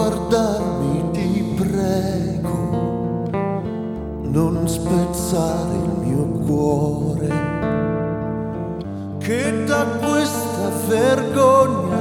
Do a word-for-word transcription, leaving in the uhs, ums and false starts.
guardarmi, ti prego, non spezzare il mio cuore, che da questa vergogna